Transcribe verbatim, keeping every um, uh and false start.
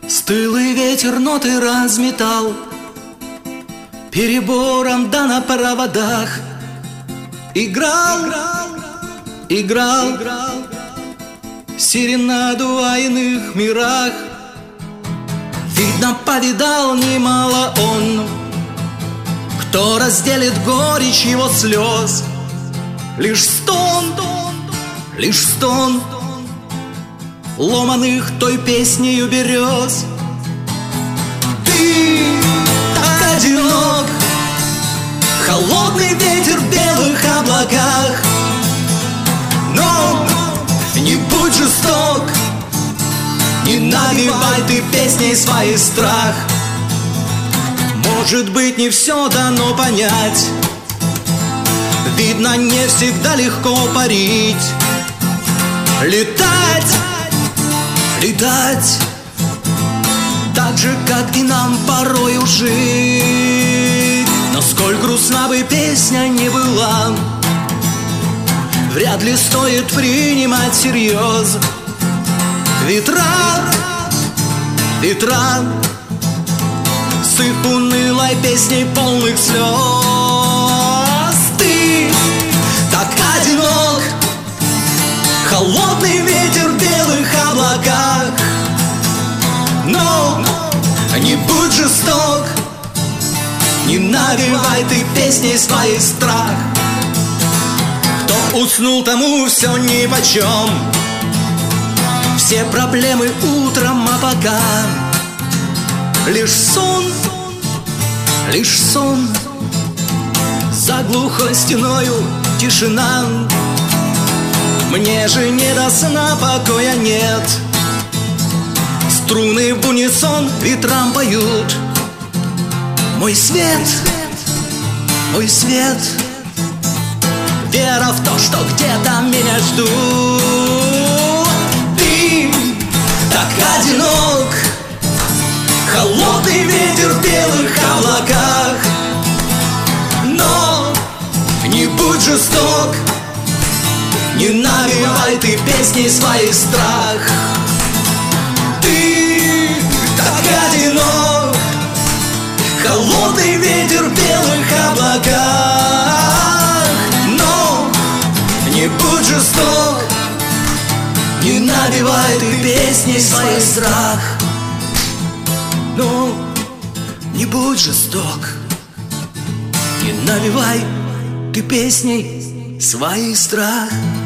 Стылый ветер ноты разметал, перебором да на проводах. Играл, играл, играл серенаду о иных мирах. Видно, повидал немало он, кто разделит горечь его слез. Лишь стон, лишь стон ломаных той песнею берез. Ты так одинок, холодный ветер в белых облаках. Но не будь жесток, не навевай ты песней свой страх. Может быть, не все дано понять, видно, не всегда легко парить. Летать, летать, так же, как и нам порою жить. Но сколь грустна бы песня не была, вряд ли стоит принимать всерьез. Ветра, ветра с их унылой песней полных слез. Ты так одинок, холодный ветер в белых облаках. Но не будь жесток, не навевай ты песней свой страх. Кто уснул, тому все нипочем, все проблемы утром, а пока лишь сон, лишь сон, за глухой стеною тишина. Мне же не до сна покоя нет, струны в унисон ветрам поют. Мой свет, мой свет, вера в то, что где-то меня ждут. Ты так одинок, холодный ветер в белых облаках. Но не будь жесток, не навевай ты песней свой страх. Ты так одинок, холодный ветер в белых облаках. Но не будь жесток, не навевай ты песней свой страх. Но не будь жесток, не навевай ты песней свой страх.